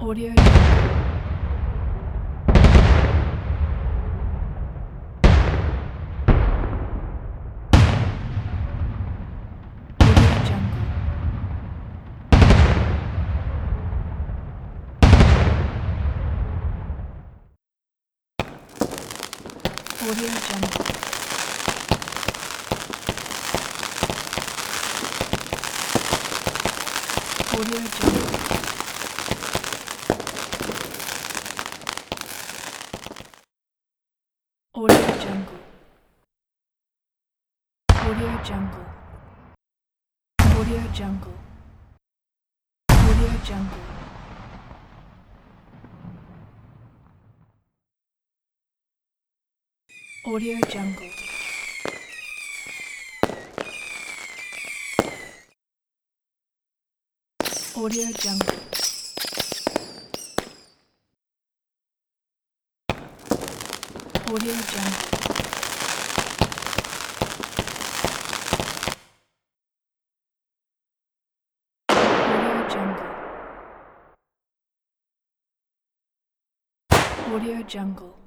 Audio Jungle. Audio Jungle. Audio Jungle. Audio Jungle. Audio Jungle. Audio Jungle. Audio Jungle. Audio Jungle. Audio Jungle. Audio Jungle. Audio Jungle. Audio Jungle. Audio Jungle.